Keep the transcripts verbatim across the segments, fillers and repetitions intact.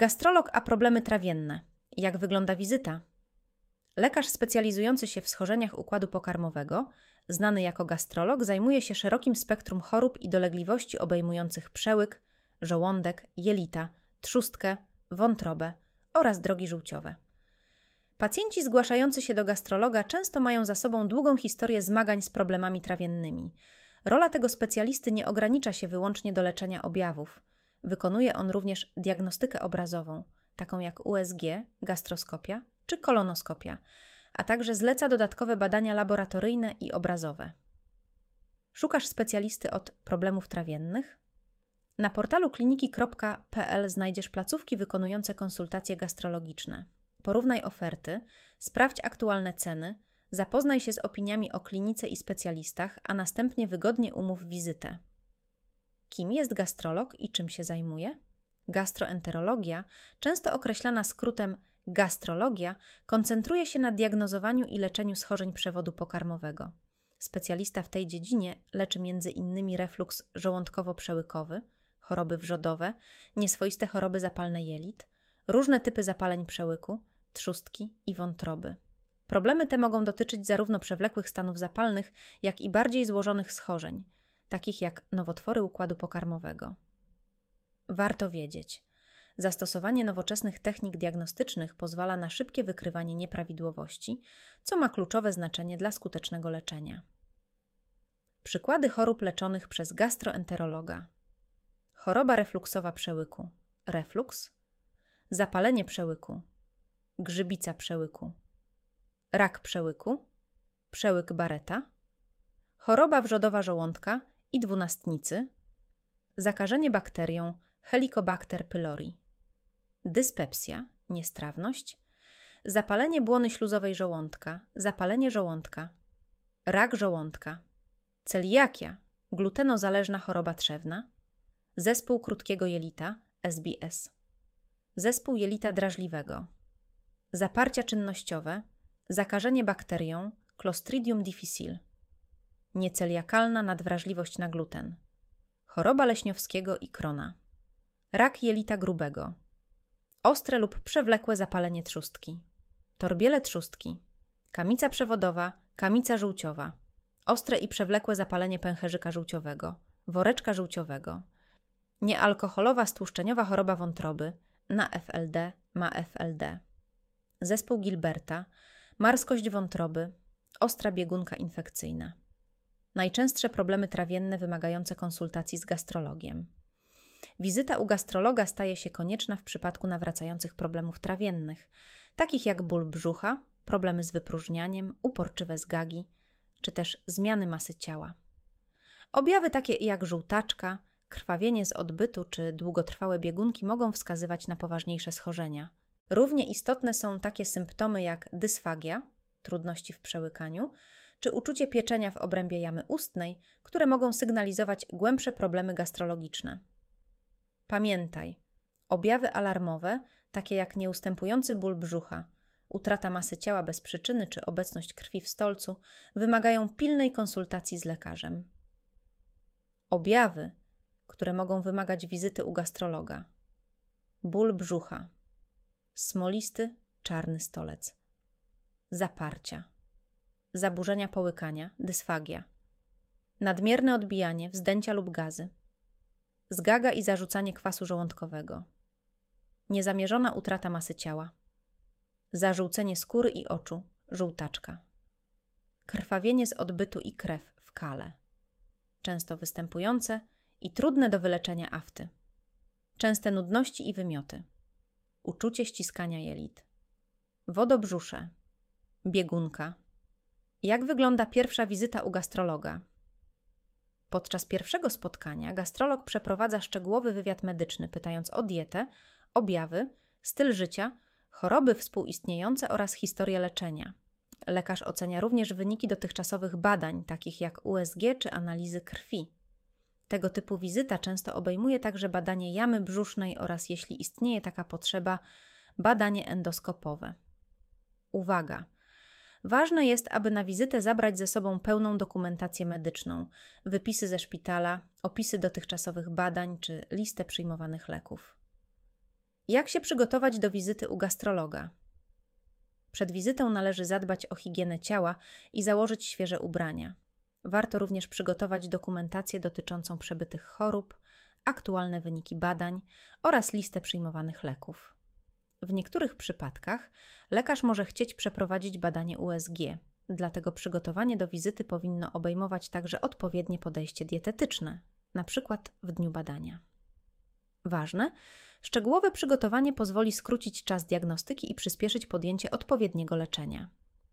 Gastrolog a problemy trawienne. Jak wygląda wizyta? Lekarz specjalizujący się w schorzeniach układu pokarmowego, znany jako gastrolog, zajmuje się szerokim spektrum chorób i dolegliwości obejmujących przełyk, żołądek, jelita, trzustkę, wątrobę oraz drogi żółciowe. Pacjenci zgłaszający się do gastrologa często mają za sobą długą historię zmagań z problemami trawiennymi. Rola tego specjalisty nie ogranicza się wyłącznie do leczenia objawów. Wykonuje on również diagnostykę obrazową, taką jak U S G, gastroskopia czy kolonoskopia, a także zleca dodatkowe badania laboratoryjne i obrazowe. Szukasz specjalisty od problemów trawiennych? Na portalu kliniki kropka p l znajdziesz placówki wykonujące konsultacje gastrologiczne. Porównaj oferty, sprawdź aktualne ceny, zapoznaj się z opiniami o klinice i specjalistach, a następnie wygodnie umów wizytę. Kim jest gastrolog i czym się zajmuje? Gastroenterologia, często określana skrótem gastrologia, koncentruje się na diagnozowaniu i leczeniu schorzeń przewodu pokarmowego. Specjalista w tej dziedzinie leczy między innymi refluks żołądkowo-przełykowy, choroby wrzodowe, nieswoiste choroby zapalne jelit, różne typy zapaleń przełyku, trzustki i wątroby. Problemy te mogą dotyczyć zarówno przewlekłych stanów zapalnych, jak i bardziej złożonych schorzeń, takich jak nowotwory układu pokarmowego. Warto wiedzieć, zastosowanie nowoczesnych technik diagnostycznych pozwala na szybkie wykrywanie nieprawidłowości, co ma kluczowe znaczenie dla skutecznego leczenia. Przykłady chorób leczonych przez gastroenterologa. Choroba refluksowa przełyku, refluks, zapalenie przełyku, grzybica przełyku, rak przełyku, przełyk Barretta, choroba wrzodowa żołądka i dwunastnicy, zakażenie bakterią Helicobacter pylori, dyspepsja, niestrawność, zapalenie błony śluzowej żołądka, zapalenie żołądka, rak żołądka, celiakia, glutenozależna choroba trzewna, zespół krótkiego jelita S B S, zespół jelita drażliwego, zaparcia czynnościowe, zakażenie bakterią Clostridium difficile, nieceliakalna nadwrażliwość na gluten, choroba leśniowskiego i Crohna, rak jelita grubego, ostre lub przewlekłe zapalenie trzustki, torbiele trzustki, kamica przewodowa, kamica żółciowa, ostre i przewlekłe zapalenie pęcherzyka żółciowego, woreczka żółciowego, niealkoholowa stłuszczeniowa choroba wątroby, na F L D, ma F L D, zespół Gilberta, marskość wątroby, ostra biegunka infekcyjna. Najczęstsze problemy trawienne wymagające konsultacji z gastrologiem. Wizyta u gastrologa staje się konieczna w przypadku nawracających problemów trawiennych, takich jak ból brzucha, problemy z wypróżnianiem, uporczywe zgagi, czy też zmiany masy ciała. Objawy takie jak żółtaczka, krwawienie z odbytu czy długotrwałe biegunki mogą wskazywać na poważniejsze schorzenia. Równie istotne są takie symptomy jak dysfagia, trudności w przełykaniu, czy uczucie pieczenia w obrębie jamy ustnej, które mogą sygnalizować głębsze problemy gastrologiczne. Pamiętaj, objawy alarmowe, takie jak nieustępujący ból brzucha, utrata masy ciała bez przyczyny czy obecność krwi w stolcu, wymagają pilnej konsultacji z lekarzem. Objawy, które mogą wymagać wizyty u gastrologa. Ból brzucha, smolisty, czarny stolec, zaparcia, zaburzenia połykania, dysfagia, nadmierne odbijanie, wzdęcia lub gazy, zgaga i zarzucanie kwasu żołądkowego, niezamierzona utrata masy ciała, zażółcenie skóry i oczu, żółtaczka, krwawienie z odbytu i krew w kale, często występujące i trudne do wyleczenia afty, częste nudności i wymioty, uczucie ściskania jelit, wodobrzusze, biegunka. Jak wygląda pierwsza wizyta u gastrologa? Podczas pierwszego spotkania gastrolog przeprowadza szczegółowy wywiad medyczny, pytając o dietę, objawy, styl życia, choroby współistniejące oraz historię leczenia. Lekarz ocenia również wyniki dotychczasowych badań, takich jak U S G czy analizy krwi. Tego typu wizyta często obejmuje także badanie jamy brzusznej oraz, jeśli istnieje taka potrzeba, badanie endoskopowe. Uwaga! Ważne jest, aby na wizytę zabrać ze sobą pełną dokumentację medyczną, wypisy ze szpitala, opisy dotychczasowych badań czy listę przyjmowanych leków. Jak się przygotować do wizyty u gastrologa? Przed wizytą należy zadbać o higienę ciała i założyć świeże ubrania. Warto również przygotować dokumentację dotyczącą przebytych chorób, aktualne wyniki badań oraz listę przyjmowanych leków. W niektórych przypadkach lekarz może chcieć przeprowadzić badanie U S G, dlatego przygotowanie do wizyty powinno obejmować także odpowiednie podejście dietetyczne, np. w dniu badania. Ważne, szczegółowe przygotowanie pozwoli skrócić czas diagnostyki i przyspieszyć podjęcie odpowiedniego leczenia.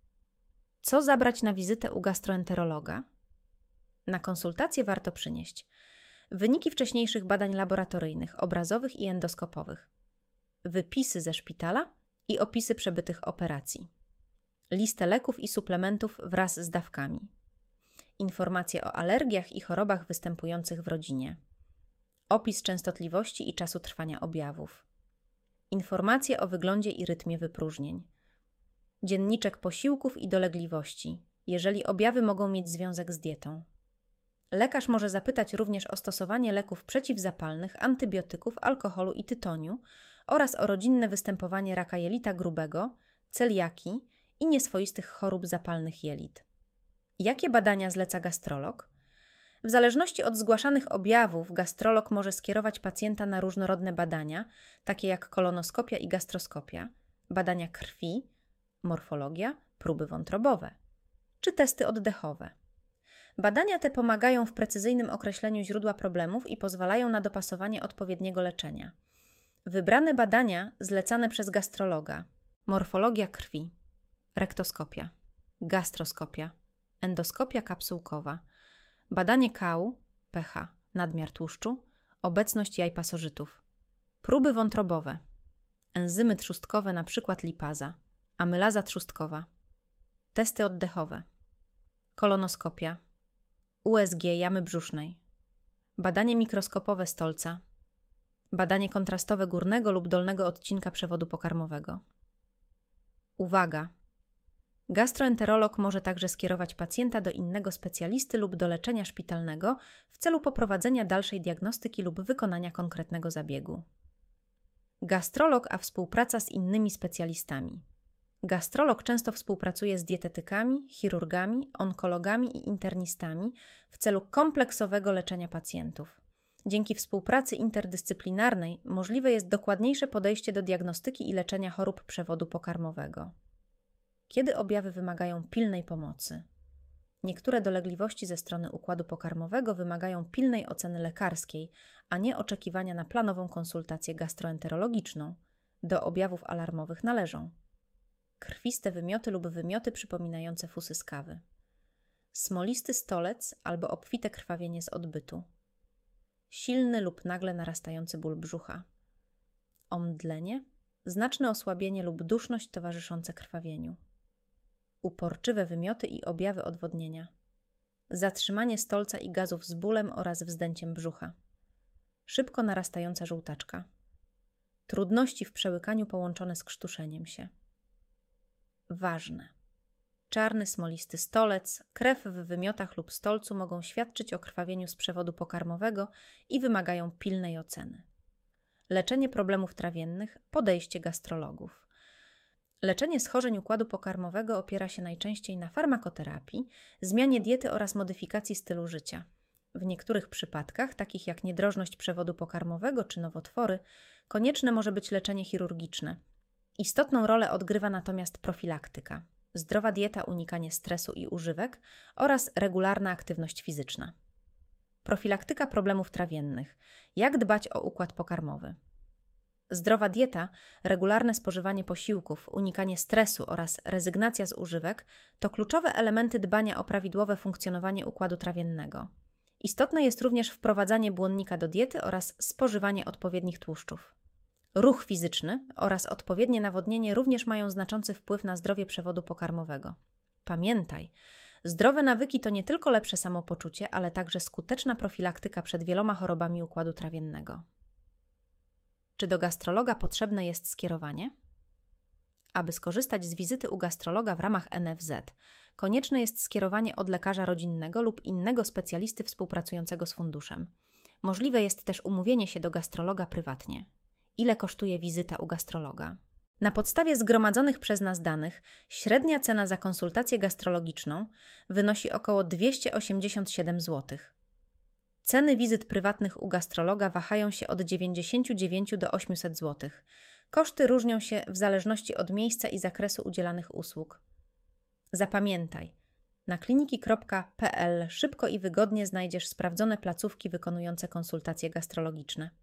Co zabrać na wizytę u gastroenterologa? Na konsultację warto przynieść wyniki wcześniejszych badań laboratoryjnych, obrazowych i endoskopowych, wypisy ze szpitala i opisy przebytych operacji, listę leków i suplementów wraz z dawkami, informacje o alergiach i chorobach występujących w rodzinie, opis częstotliwości i czasu trwania objawów, informacje o wyglądzie i rytmie wypróżnień, dzienniczek posiłków i dolegliwości, jeżeli objawy mogą mieć związek z dietą. Lekarz może zapytać również o stosowanie leków przeciwzapalnych, antybiotyków, alkoholu i tytoniu oraz o rodzinne występowanie raka jelita grubego, celiaki i nieswoistych chorób zapalnych jelit. Jakie badania zleca gastrolog? W zależności od zgłaszanych objawów gastrolog może skierować pacjenta na różnorodne badania, takie jak kolonoskopia i gastroskopia, badania krwi, morfologia, próby wątrobowe czy testy oddechowe. Badania te pomagają w precyzyjnym określeniu źródła problemów i pozwalają na dopasowanie odpowiedniego leczenia. Wybrane badania zlecane przez gastrologa: morfologia krwi, rektoskopia, gastroskopia, endoskopia kapsułkowa, badanie kału, pH, nadmiar tłuszczu, obecność jaj pasożytów, próby wątrobowe, enzymy trzustkowe, np. lipaza, amylaza trzustkowa, testy oddechowe, kolonoskopia, U S G jamy brzusznej, badanie mikroskopowe stolca, badanie kontrastowe górnego lub dolnego odcinka przewodu pokarmowego. Uwaga! Gastroenterolog może także skierować pacjenta do innego specjalisty lub do leczenia szpitalnego w celu poprowadzenia dalszej diagnostyki lub wykonania konkretnego zabiegu. Gastrolog a współpraca z innymi specjalistami. Gastrolog często współpracuje z dietetykami, chirurgami, onkologami i internistami w celu kompleksowego leczenia pacjentów. Dzięki współpracy interdyscyplinarnej możliwe jest dokładniejsze podejście do diagnostyki i leczenia chorób przewodu pokarmowego. Kiedy objawy wymagają pilnej pomocy? Niektóre dolegliwości ze strony układu pokarmowego wymagają pilnej oceny lekarskiej, a nie oczekiwania na planową konsultację gastroenterologiczną. Do objawów alarmowych należą krwiste wymioty lub wymioty przypominające fusy z kawy, smolisty stolec albo obfite krwawienie z odbytu, silny lub nagle narastający ból brzucha, omdlenie, znaczne osłabienie lub duszność towarzyszące krwawieniu, uporczywe wymioty i objawy odwodnienia, zatrzymanie stolca i gazów z bólem oraz wzdęciem brzucha, szybko narastająca żółtaczka, trudności w przełykaniu połączone z krztuszeniem się. Ważne. Czarny, smolisty stolec, krew w wymiotach lub stolcu mogą świadczyć o krwawieniu z przewodu pokarmowego i wymagają pilnej oceny. Leczenie problemów trawiennych, podejście gastrologów. Leczenie schorzeń układu pokarmowego opiera się najczęściej na farmakoterapii, zmianie diety oraz modyfikacji stylu życia. W niektórych przypadkach, takich jak niedrożność przewodu pokarmowego czy nowotwory, konieczne może być leczenie chirurgiczne. Istotną rolę odgrywa natomiast profilaktyka, zdrowa dieta, unikanie stresu i używek oraz regularna aktywność fizyczna. Profilaktyka problemów trawiennych. Jak dbać o układ pokarmowy? Zdrowa dieta, regularne spożywanie posiłków, unikanie stresu oraz rezygnacja z używek to kluczowe elementy dbania o prawidłowe funkcjonowanie układu trawiennego. Istotne jest również wprowadzanie błonnika do diety oraz spożywanie odpowiednich tłuszczów. Ruch fizyczny oraz odpowiednie nawodnienie również mają znaczący wpływ na zdrowie przewodu pokarmowego. Pamiętaj, zdrowe nawyki to nie tylko lepsze samopoczucie, ale także skuteczna profilaktyka przed wieloma chorobami układu trawiennego. Czy do gastrologa potrzebne jest skierowanie? Aby skorzystać z wizyty u gastrologa w ramach N F Z, konieczne jest skierowanie od lekarza rodzinnego lub innego specjalisty współpracującego z funduszem. Możliwe jest też umówienie się do gastrologa prywatnie. ile kosztuje wizyta u gastrologa. Na podstawie zgromadzonych przez nas danych średnia cena za konsultację gastrologiczną wynosi około dwieście osiemdziesiąt siedem złotych. Ceny wizyt prywatnych u gastrologa wahają się od dziewięćdziesiąt dziewięć do ośmiuset złotych. Koszty różnią się w zależności od miejsca i zakresu udzielanych usług. Zapamiętaj, na kliniki kropka p l szybko i wygodnie znajdziesz sprawdzone placówki wykonujące konsultacje gastrologiczne.